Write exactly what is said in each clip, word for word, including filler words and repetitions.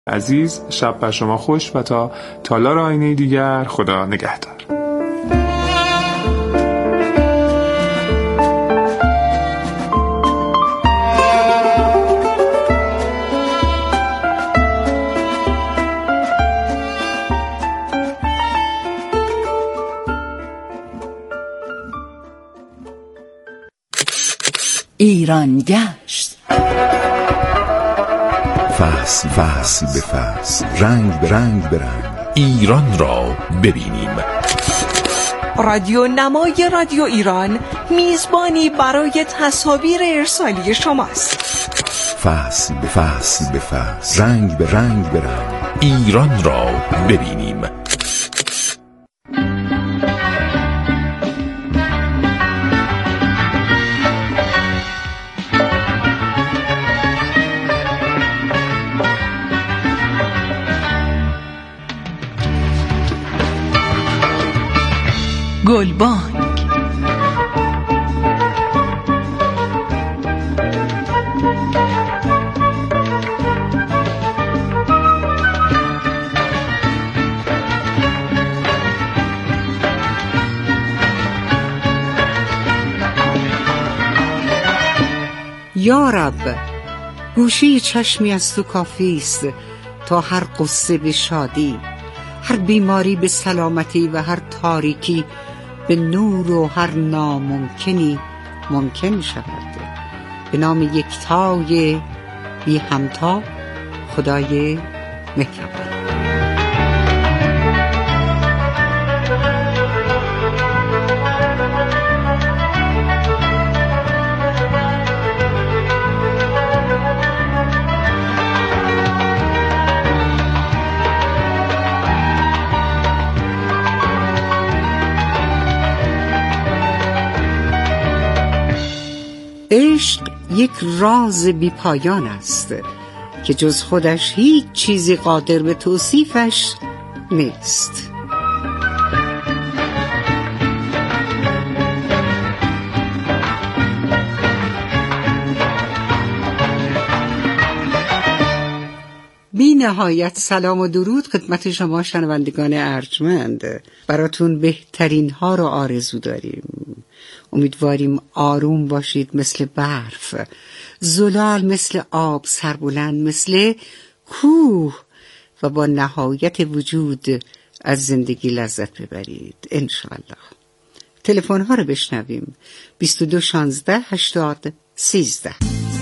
عزیز، شب بر شما خوش و تا تالار آینه دیگر خدا نگهدار. ایران گشت، فصل فصل به فصل، رنگ به رنگ به رنگ ایران را ببینیم. رادیو نمای رادیو ایران میزبانی برای تصاویر ارسالی شماست. فصل به فصل به فصل، رنگ به رنگ به رنگ ایران را ببینیم. گلبانگ. یا رب، گوشه چشمی از تو کافیست تا هر قصه به شادی، هر بیماری به سلامتی و هر تاریکی به نور و هر ناممکنی ممکن شود. به نام یکتای بی همتا، خدای مهربان. عشق یک راز بی پایان است که جز خودش هیچ چیزی قادر به توصیفش نیست. بی نهایت سلام و درود خدمت شما شنوندگان ارجمند. براتون بهترین ها رو آرزو داریم. امیدواریم آروم باشید مثل برف، زلال مثل آب، سربلند مثل کوه و با نهایت وجود از زندگی لذت ببرید انشالله. تلفن ها رو بشنویم. بیست و دو شانزده هشتاد سیزده.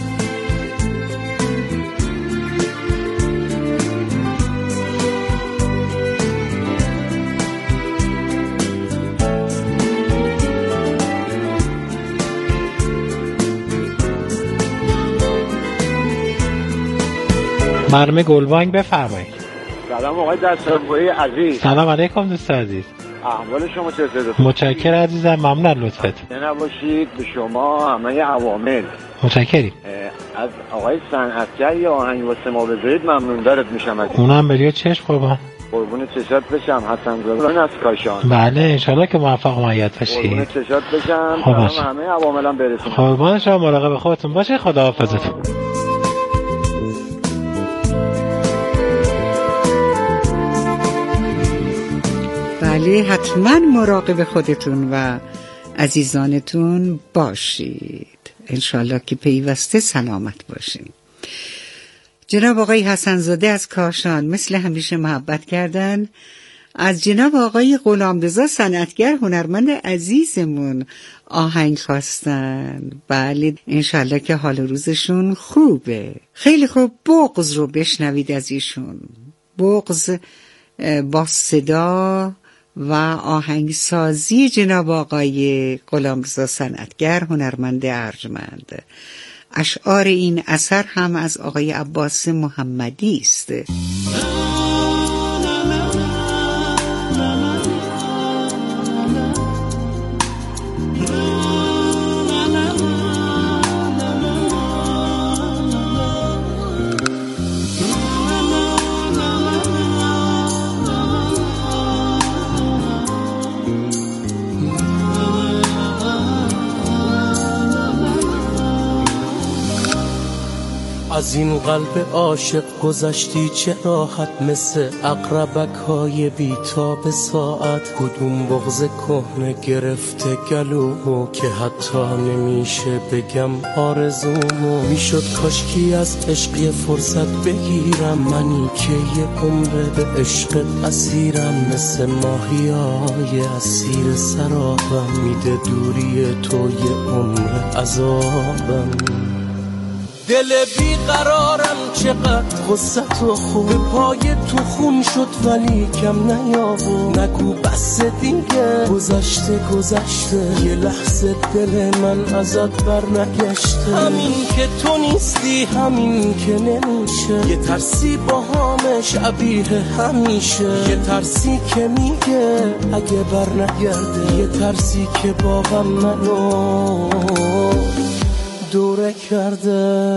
مرمه گلبانگ بفرمایید. سلام آقای دستربایی عزیز. سلام علیکم دوست عزیز. احوال شما چطوره؟ متشکرم عزیزم، ممنون از لطفت. نباشید به شما همه عوامل. متشکریم. از آقای صنعتگر یا آهنگ واسه ما بذارید ممنون دارت میشم عزیز. اونم بلیو چشم قربان. قربون چشات بشم. حسن زادان از کاشان. بله انشالله که موفق و مؤید باشید. قربون چشات بشم. سلام همه عواملم برسونم. قربان شما، مراقب خودتون باشه. خداحافظتون. بله حتما مراقب خودتون و عزیزانتون باشید. انشالله که پیوسته سلامت باشین. جناب آقای حسن زاده از کاشان مثل همیشه محبت کردن. از جناب آقای غلامرضا صنعتگر هنرمند عزیزمون آهنگ خواستن. بله انشالله که حال روزشون خوبه. خیلی خوب، بغض رو بشنوید از ایشون. بغض با صدا و آهنگسازی جناب آقای غلامرضا صنعتگر هنرمند ارجمند. اشعار این اثر هم از آقای عباس محمدی است. از این قلب عاشق گذشتی چه راحت، مثل عقربک های بی‌تاب ساعت. کدوم بغض کهنه گرفته گلومو که حتی نمیشه بگم آرزومو. میشد کاشکی از عشقی فرصت بگیرم، منی که یه عمره به عشق اسیرم. مثل ماهیای اسیر سرابم، میده دوری تو یه عمر عذابم. دل بیقرارم چقدر غصت و خوب، پای تو خون شد ولی کم نیاورد. نگو بس دیگه، گذشته گذشته، یه لحظه دل من ازت بر نگشته. همین که تو نیستی، همین که نمیشه، یه ترسی با همه شبیه همیشه. یه ترسی که میگه اگه بر نگرده، یه ترسی که با غم منو دوره کرده.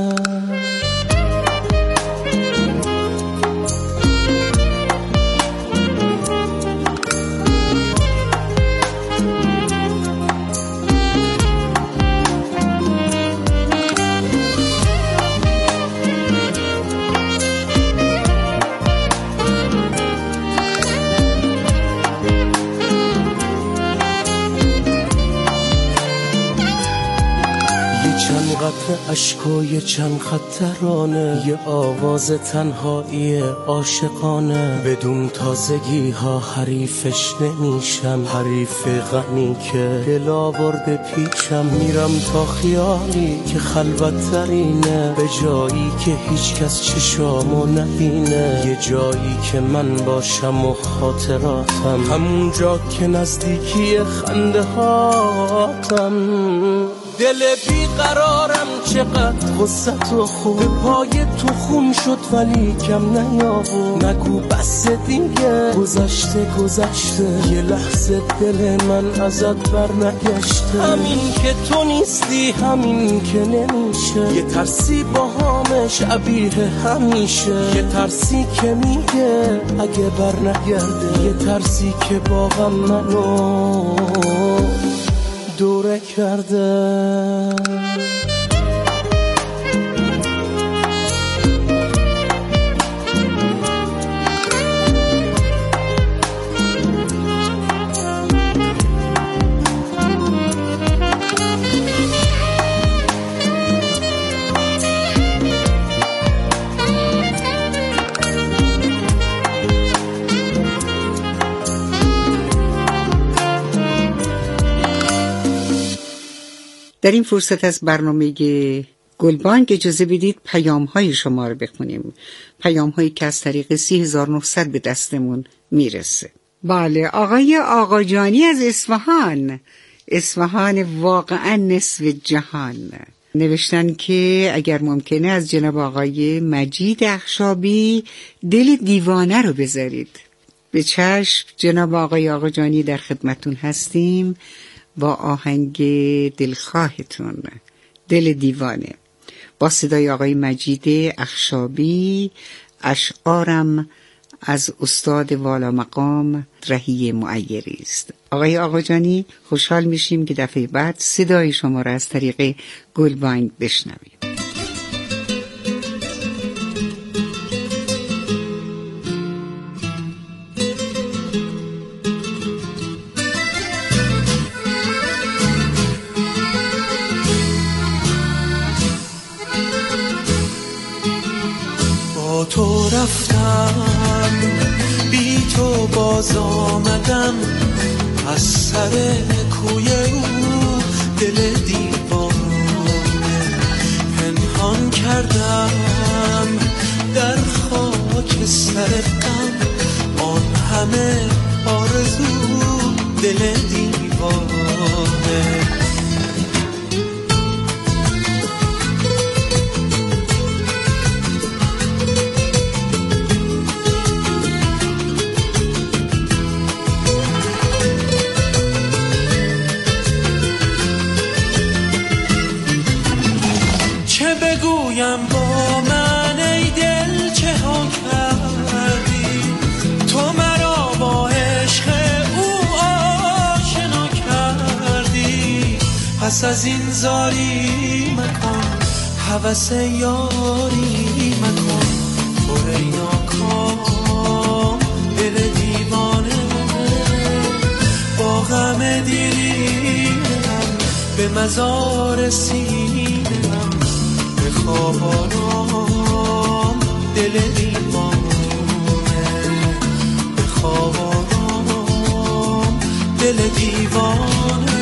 قطر عشقای چند خط ترانه، یه آواز تنهایی عاشقانه. بدون تازگی ها حریفش نمیشم، حریف غمی که دل آورده پیچم. میرم تا خیالی که خلوت ترینه، به جایی که هیچ کس چشامو نبینه. یه جایی که من باشم و خاطراتم، همون جا که نزدیکی خنده هاتم. دل بیقرارم چقدر غصت و خوب، پای تو خون شد ولی کم نیاورد. نگو بس دیگه، گذشته گذشته، یه لحظه دل من ازت بر نگشته. همین که تو نیستی، همین که نمیشه، یه ترسی با همه شبیه همیشه. یه ترسی که میگه اگه بر نگرده، یه ترسی که با غم منو دوره کرده. در این فرصت از برنامه گلبانگ اجازه بدید پیام های شما رو بخونیم. پیام هایی که از طریق سی هزار و نهصد به دستمون میرسه. بله، آقای آقاجانی از اصفهان، اصفهان واقعا نصف جهان، نوشتن که اگر ممکنه از جناب آقای مجید اخشابی دل دیوانه رو بذارید. به چشم جناب آقای آقاجانی، در خدمتون هستیم با آهنگ دلخواهتون، دل دیوانه، با صدای آقای مجید اخشابی. اشعارم از استاد والا مقام رهی معیری است. آقای آقاجانی، خوشحال میشیم که دفعه بعد صدای شما را از طریق گلبانگ بشنویم. تو رفتم، بی تو باز آمدم، از سر کوی او دل دیوانه پنهان کردم در خاک سر غم. آن همه آرزو دل دیوانه. با من ای دل چه ها کردی، تو مرا با عشق او آشنا کردی. پس از این زاری مکن، هوس یاری مکن تو ای ناکام دل دیوانه با غم دیرینم به مزار سینم به خواب آرام دل دیوانه به خواب آرام دل دیوانه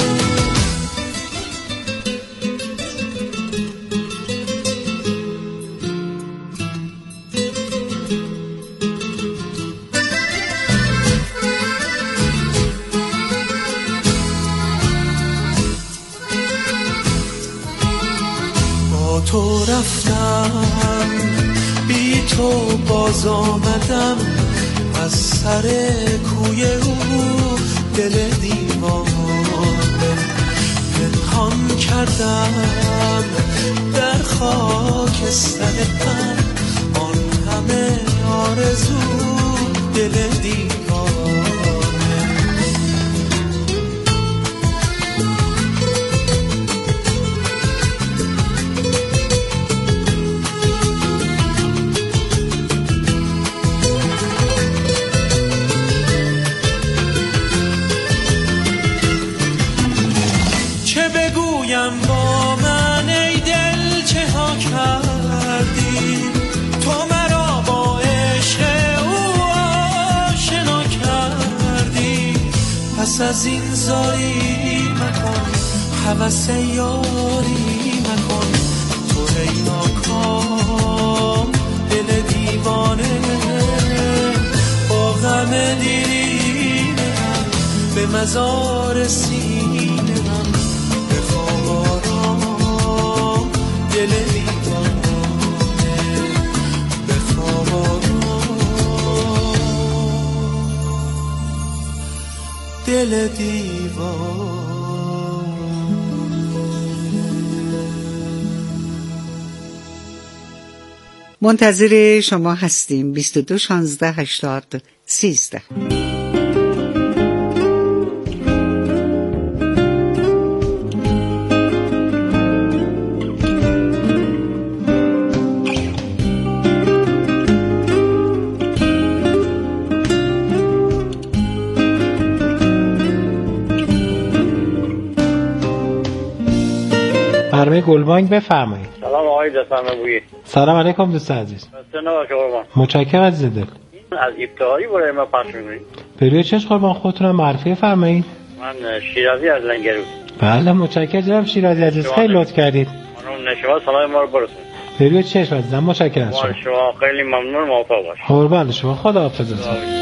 تو رفتم بی تو باز آمدم از سر کوی او دل دیوانه پنهان کردم در خاکستر غم آن همه آرزو دل دیوانه با من ای دل چه ها کردی تو مرا با عشق او آشنا کردی پس از این زاری مکن هوس یاری مکن تو ای ناکام دل دیوانه با غم دیرینم به مزار سینم دل دیوانه به خواب آرام دل دیوانه. منتظر شما هستیم. بیست و دو شانزده هشتاد سیزده. برنامه گلبانگ بفرمایید. سلام آقای دستمبویی. سلام علیکم دوست عزیز. متشکرم عزیز دل. از ابتدایی برای ما پخش می‌کنید. بروی چش قربان خودتونم معرفی فرمایید. من شیرازی از لنگرود. بله متشکرم جناب شیرازی عزیز، خیلی لطف کردید. خانم نشوا سلام ما رو برسونید. بروی چش عزیزم متشکرم از شما. شما خیلی ممنون، موفق باشید. قربان شما، خدا حافظ.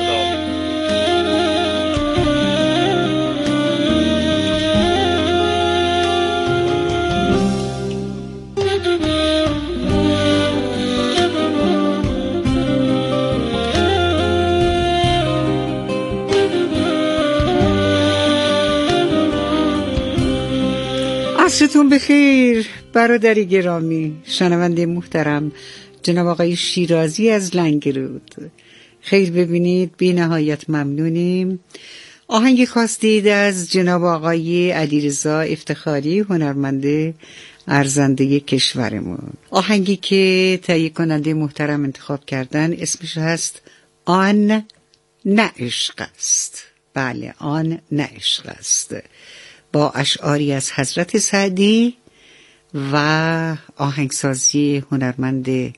عصرتون بخیر برادری گرامی، شنونده محترم جناب آقای شیرازی از لنگرود. خیر ببینید، بی نهایت ممنونیم. آهنگی خواستید از جناب آقای علیرضا افتخاری، هنرمند ارزنده کشورمون. آهنگی که تهیه کننده محترم انتخاب کردن اسمش هست آن نه عشق است. بله، آن نه عشق است، با اشعاری از حضرت سعدی و آهنگسازی هنرمند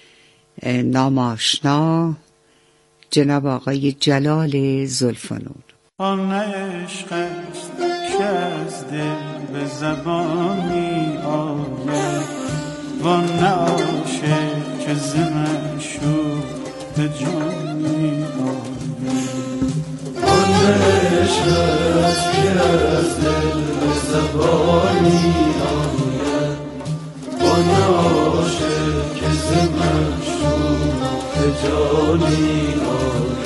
ناماشنا جناب آقای جلال زلفنور. آن عشق است که از دل به زبانی آید، وان نه عاشق که ز معشوق به جانی آید. آن عشق است که از دل به زبانی آید، وان نه عاشق که ز معشوق به جانی آید.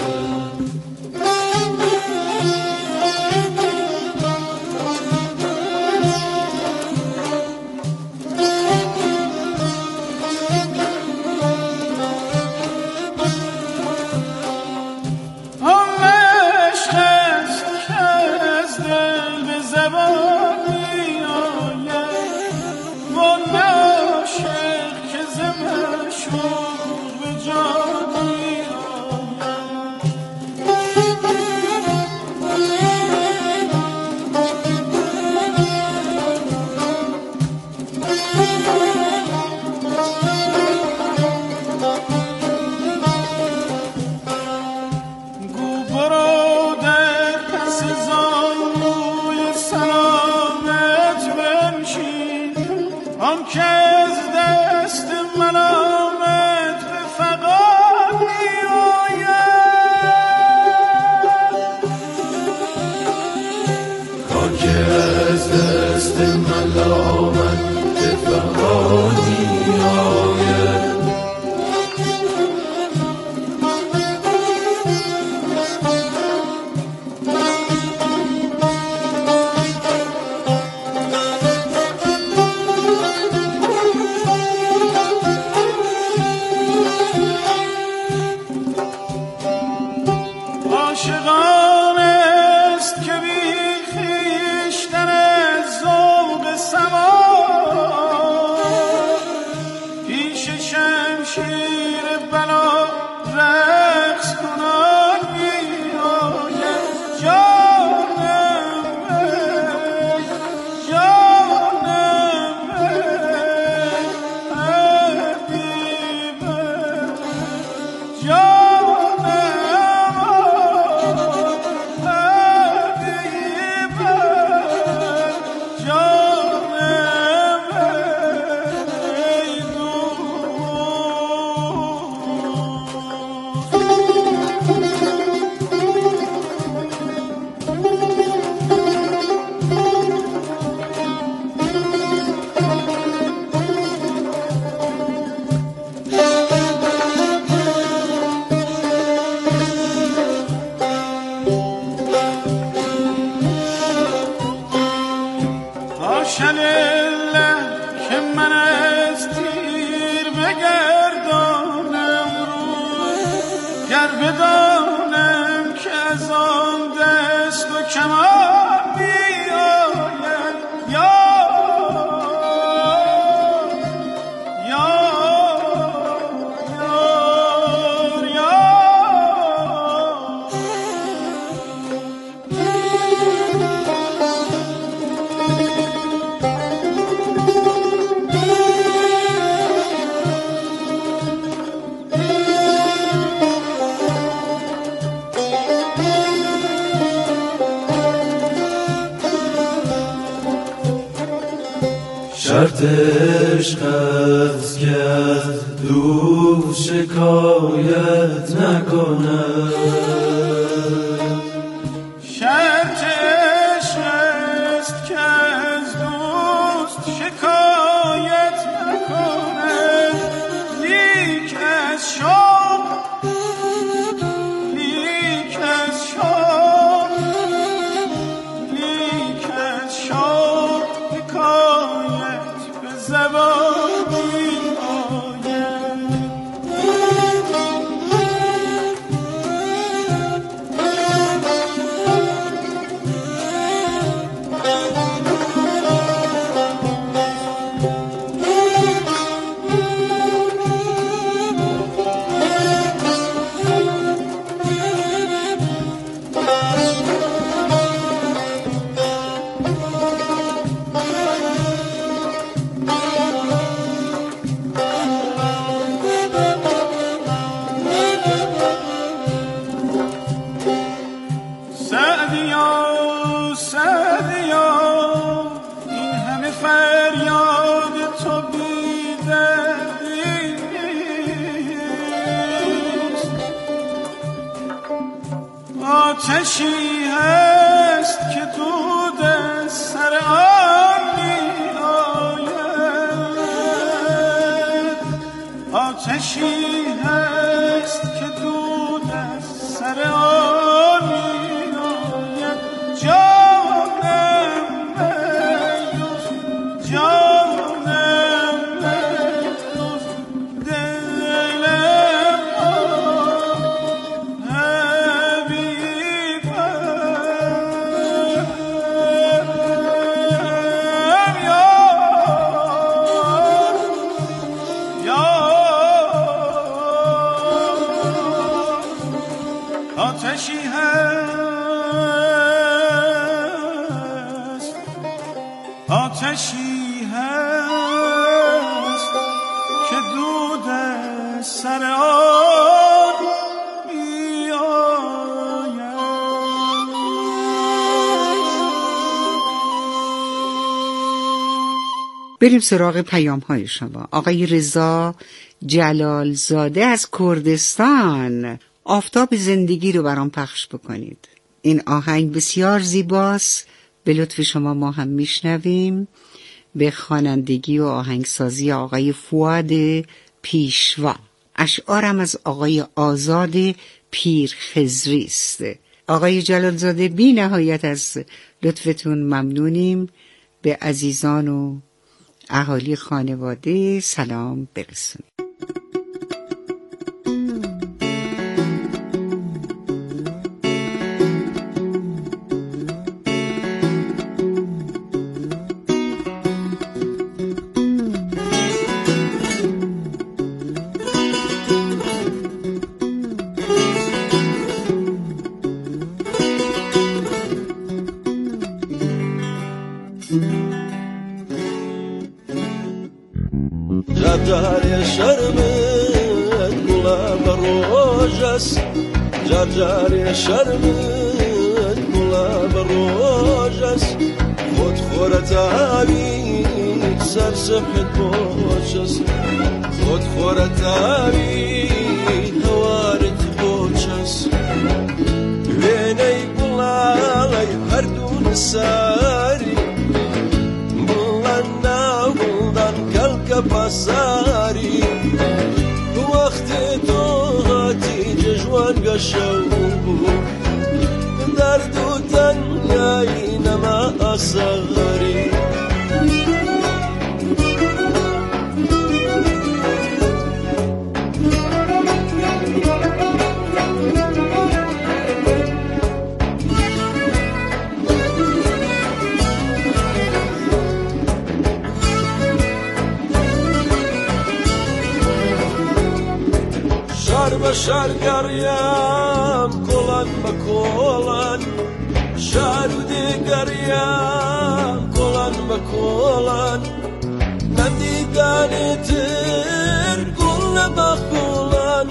شرط عشق است که از دوست شکایت نکند، شرط عشق است که از دوست شکایت نکند، لیک از شوق لیک از شوق لیک از شوق حکایت به زبانی آتشی هست که دود از سر آن می آید، آتشی هست که دود از سر آن می آید، جانم بیوز جانم بیوز دلم آتشی هست آتشی هست که دود سر آن می آید. بریم سراغ پیام های شما. آقای رضا جلال زاده از کردستان، آفتاب زندگی رو برام پخش بکنید. این آهنگ بسیار زیباست، به لطف شما ما هم میشنویم. به خوانندگی و آهنگسازی آقای فؤاد پیشوا. اشعارم از آقای آزاد پیرخضری است. آقای جلال زاده بی نهایت از لطفتون ممنونیم. به عزیزان و اهالی خانواده سلام برسونید. جب جهر شرم ڕۆژەس جارجارێ شەرمت گوڵە بە ڕۆژەس خۆت خۆرە تاوی سەرسەحت بۆچەس خۆت خۆرە تاوی هەوارت بۆچەس وێنەی گوڵاڵی هەردوو نساری بڵەن ناو بڵدان کەلکە پاساری وەختێ تۆ هاتی جەژوان گەشەو دەرد و تەنیایی نەما ئاسەغەری بە شار گەڕیام کۆڵان بە کۆڵان شار و دێگەڕیام کۆڵان بە کۆڵان نەمدیدانێتر گوڵ لە بەخۆڵان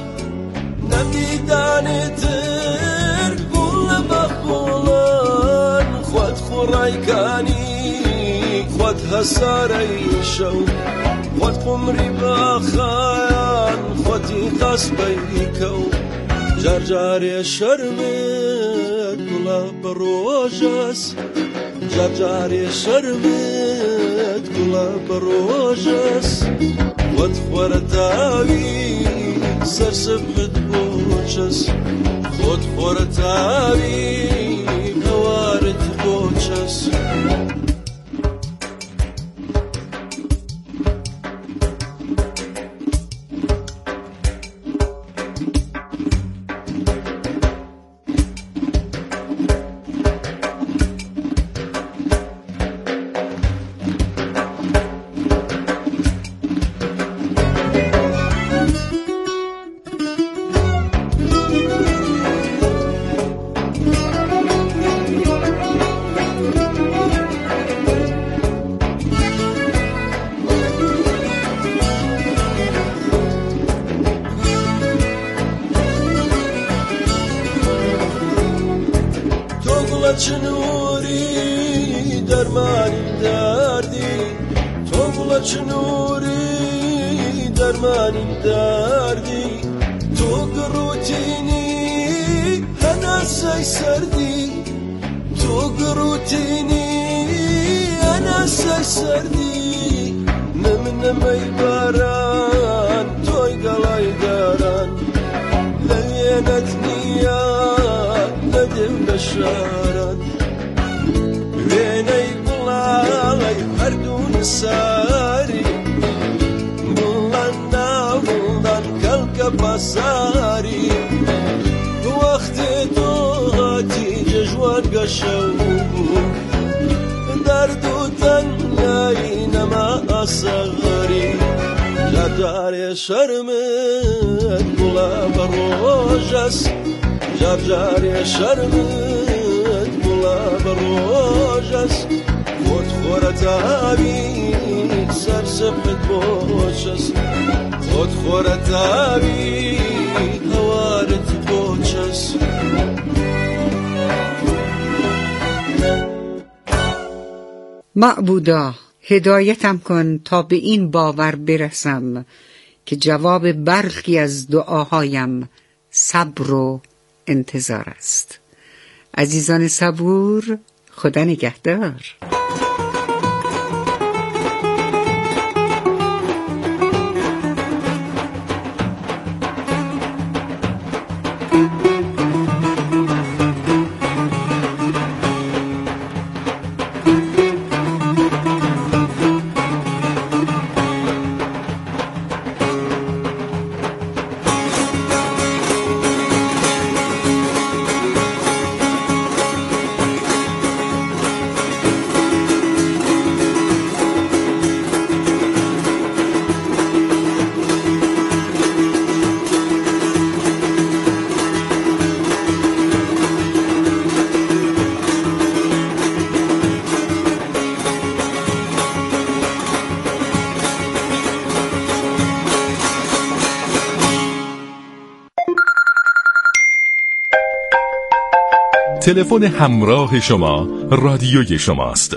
نەمدیدانێتر گوڵ لە بەخۆڵان خۆت خوڕایکانی خۆت هەسارەی شەو خۆت قومری باخان خۆتی قەسبەی کەو جارجارێ شەرمت گوڵە بە ڕۆژەس جارجارێ شەرمت گوڵە بە ڕۆژەس خۆت خۆرە تاوی سەرسەبت بۆچەس خۆت خۆرە تاوی هەوارت بۆچەس چنوری دەرمانی دەردی تۆ گوڵە چنوری دەرمانی دەردی تۆ گڕوتینی هەناسەی سەردی تۆ گڕوتینی هەناسەی سەردی نەمنەمەی باران تۆی گەڵای داران لەوێنەت نییە نەدێم بە شاران وێنەی گوڵاڵی هەردوو نساری بڵەن ناو بڵدان کەلکە پاساری وەختێ تۆ هاتی جەژوان گەشەو دەرد و تەنیایی نەما ئاسەغەری جارجارێ شەرمت گوڵە بە ڕۆژەس جارجارێ شەرمت گوڵە بە ڕۆژەس خۆت خۆرە تاوی سەرسەحت بۆچەس خۆت خۆرە تاوی هەوارت بۆچەس معبودا هدایتم کن تا به این باور برسم که جواب برخی از دعاهایم صبر و انتظار است. عزیزان صبور، خدا نگهدار. تلفن همراه شما رادیوی شماست.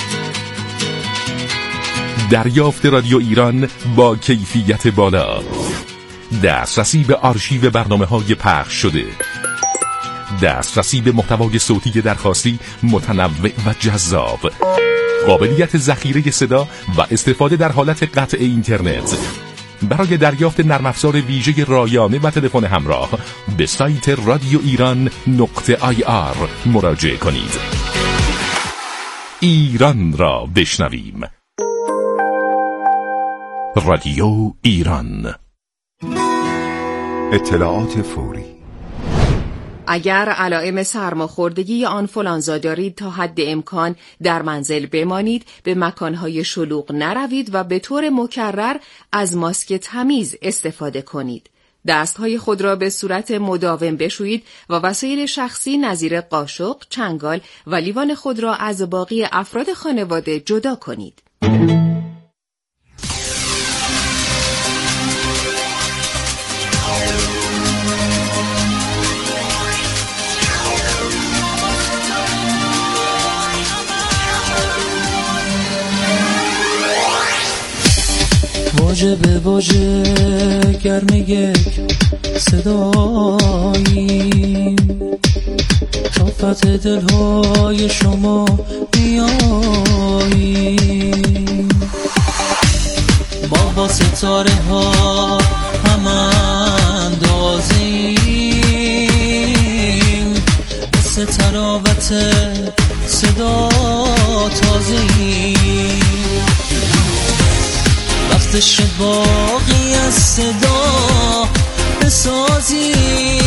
دریافت رادیو ایران با کیفیت بالا، دسترسی به آرشیو برنامه‌های پخش شده، دسترسی به محتوای صوتی درخواستی متنوع و جذاب، قابلیت ذخیره صدا و استفاده در حالت قطع اینترنت. برای دریافت نرم افزار ویژه رایانه و تلفن همراه به سایت رادیو ایران نقطه آی آر مراجعه کنید. ایران را بشنویم. رادیو ایران. اطلاعات فوری. اگر علائم سرماخوردگی یا آنفولانزا دارید تا حد امکان در منزل بمانید، به مکانهای شلوغ نروید و به طور مکرر از ماسک تمیز استفاده کنید. دستهای خود را به صورت مداوم بشویید و وسایل شخصی نظیر قاشق، چنگال و لیوان خود را از باقی افراد خانواده جدا کنید. واژه به واژه گرم یک صداییم، تا فتح دلهای شما بیاییم. ما با ستاره ها هم اندازیم، مثل تراوت صدا تازه‌ایم. وقتش باقی از صدا بسازیم،